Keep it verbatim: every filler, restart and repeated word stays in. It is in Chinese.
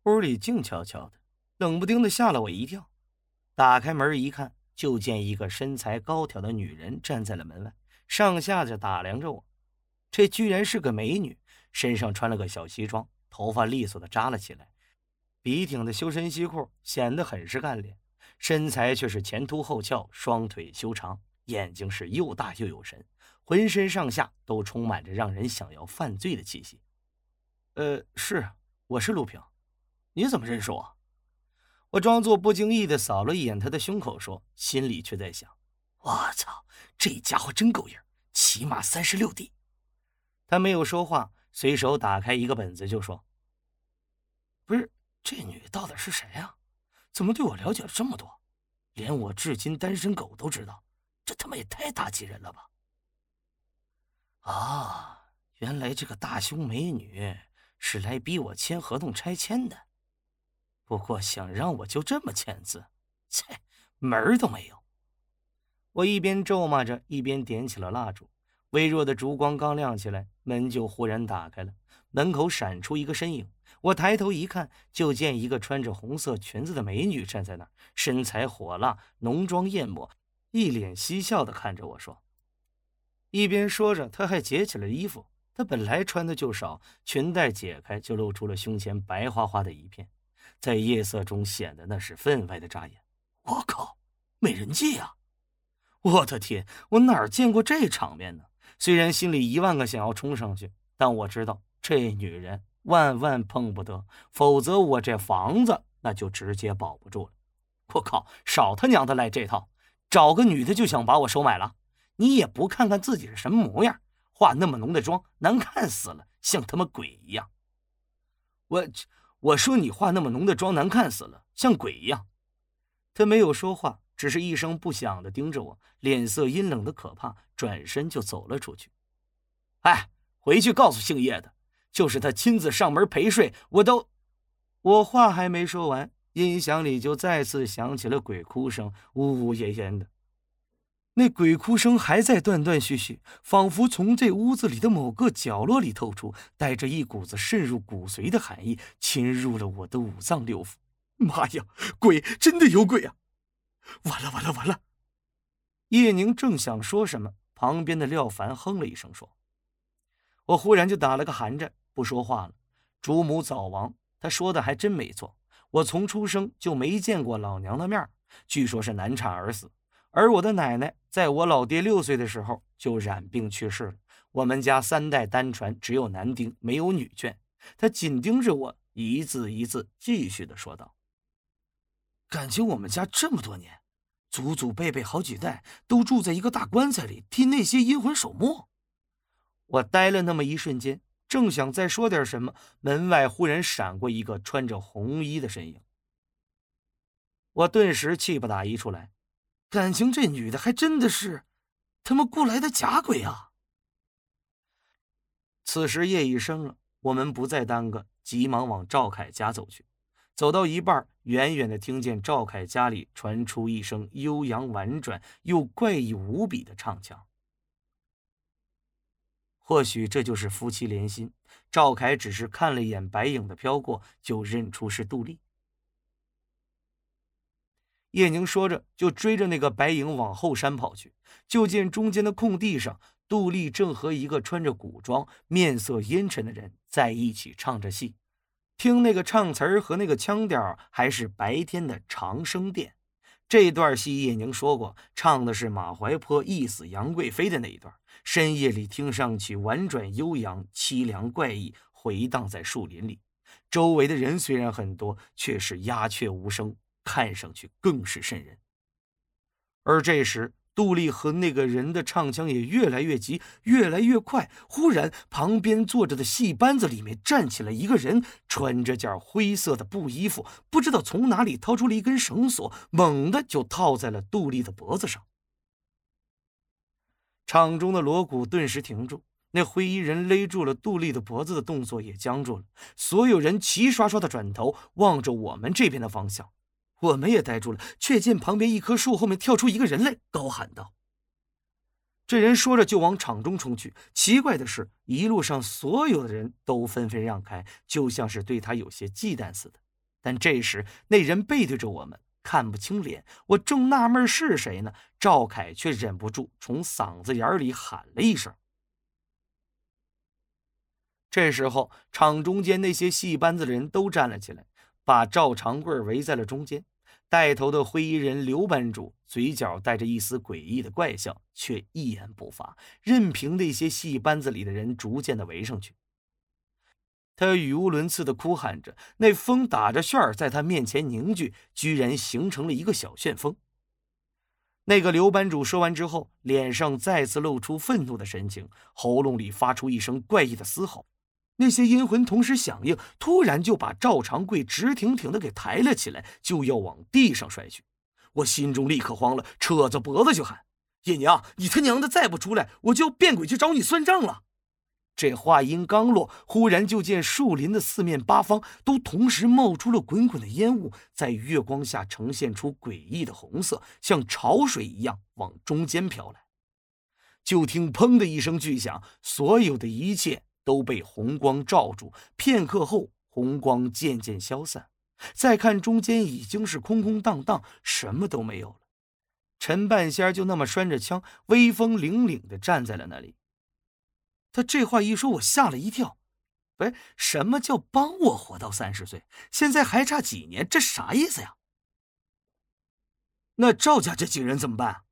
屋里静悄悄的，冷不丁的吓了我一跳。打开门一看，就见一个身材高挑的女人站在了门外，上下着打量着我。这居然是个美女，身上穿了个小西装，头发利索的扎了起来，笔挺的修身西裤显得很是干练，身材却是前凸后翘，双腿修长，眼睛是又大又有神，浑身上下都充满着让人想要犯罪的气息。呃，是，我是陆平，你怎么认识我？我装作不经意的扫了一眼他的胸口，说，心里却在想：我操，这家伙真够硬，起码三十六 D。他没有说话，随手打开一个本子就说：不是，这女的到底是谁呀？怎么对我了解了这么多？连我至今单身狗都知道，这他妈也太打击人了吧！啊，原来这个大胸美女是来逼我签合同拆迁的。不过想让我就这么签字，切，门儿都没有。我一边咒骂着，一边点起了蜡烛。微弱的烛光刚亮起来，门就忽然打开了，门口闪出一个身影。我抬头一看，就见一个穿着红色裙子的美女站在那儿，身材火辣，浓妆艳抹，一脸嬉笑地看着我说。一边说着，她还解起了衣服。她本来穿的就少，裙带解开就露出了胸前白花花的一片，在夜色中显得那是分外的扎眼。我靠，美人计啊！我的天，我哪儿见过这场面呢？虽然心里一万个想要冲上去，但我知道这女人万万碰不得，否则我这房子那就直接保不住了。我靠，少他娘的来这套，找个女的就想把我收买了？你也不看看自己是什么模样，化那么浓的妆，难看死了，像他妈鬼一样。我我说你化那么浓的妆难看死了，像鬼一样。他没有说话，只是一声不响地盯着我，脸色阴冷的可怕，转身就走了出去。哎，回去告诉姓叶的，就是他亲自上门陪睡，我都……我话还没说完，音响里就再次响起了鬼哭声，呜呜咽咽的。那鬼哭声还在断断续续，仿佛从这屋子里的某个角落里透出，带着一股子渗入骨髓的寒意，侵入了我的五脏六腑。妈呀，鬼，真的有鬼啊！完了完了完了！叶宁正想说什么，旁边的廖凡哼了一声说。我忽然就打了个寒战，不说话了。主母早亡，他说的还真没错，我从出生就没见过老娘的面，据说是难产而死。而我的奶奶在我老爹六岁的时候就染病去世了。我们家三代单传，只有男丁没有女眷。他紧盯着我，一字一字继续的说道：感情我们家这么多年，祖祖辈辈好几代都住在一个大棺材里，替那些阴魂守墓。我呆了那么一瞬间，正想再说点什么，门外忽然闪过一个穿着红衣的身影。我顿时气不打一处来，感情这女的还真的是他妈雇来的假鬼啊！此时夜已深了，我们不再耽搁，急忙往赵凯家走去。走到一半，远远的听见赵凯家里传出一声悠扬婉转又怪异无比的唱腔。或许这就是夫妻连心，赵凯只是看了一眼白影的飘过，就认出是杜丽。叶宁说着，就追着那个白影往后山跑去。就见中间的空地上，杜丽正和一个穿着古装、面色阴沉的人在一起唱着戏。听那个唱词儿和那个腔调，还是白天的长生殿。这段戏叶宁说过，唱的是马怀坡缢死杨贵妃的那一段。深夜里听上去婉转悠扬，凄凉怪异，回荡在树林里。周围的人虽然很多，却是鸦雀无声，看上去更是瘆人。而这时杜丽和那个人的唱腔也越来越急，越来越快。忽然旁边坐着的戏班子里面站起了一个人，穿着件灰色的布衣服，不知道从哪里掏出了一根绳索，猛地就套在了杜丽的脖子上。场中的锣鼓顿时停住，那灰衣人勒住了杜丽的脖子的动作也僵住了。所有人齐刷刷的转头望着我们这边的方向。我们也呆住了，却见旁边一棵树后面跳出一个人来，高喊道。这人说着就往场中冲去。奇怪的是，一路上所有的人都纷纷让开，就像是对他有些忌惮似的。 但这时那人背对着我们，看不清脸，我正纳闷是谁呢，赵凯却忍不住从嗓子眼里喊了一声。这时候场中间那些戏班子的人都站了起来，把赵长贵围在了中间。带头的灰衣人刘班主嘴角带着一丝诡异的怪笑，却一言不发，任凭那些戏班子里的人逐渐的围上去。他语无伦次的哭喊着，那风打着旋儿在他面前凝聚，居然形成了一个小旋风。那个刘班主说完之后，脸上再次露出愤怒的神情，喉咙里发出一声怪异的嘶吼。那些阴魂同时响应，突然就把赵长贵直挺挺的给抬了起来，就要往地上摔去。我心中立刻慌了，扯着脖子就喊：叶娘，你他娘的再不出来，我就要变鬼去找你算账了！这话音刚落，忽然就见树林的四面八方都同时冒出了滚滚的烟雾，在月光下呈现出诡异的红色，像潮水一样往中间飘来。就听砰的一声巨响，所有的一切都被红光罩住，片刻后红光渐渐消散，再看中间已经是空空荡荡，什么都没有了。陈半仙就那么拴着枪，威风凛凛地站在了那里。他这话一说，我吓了一跳。喂，什么叫帮我活到三十岁？现在还差几年？这啥意思呀？那赵家这几人怎么办？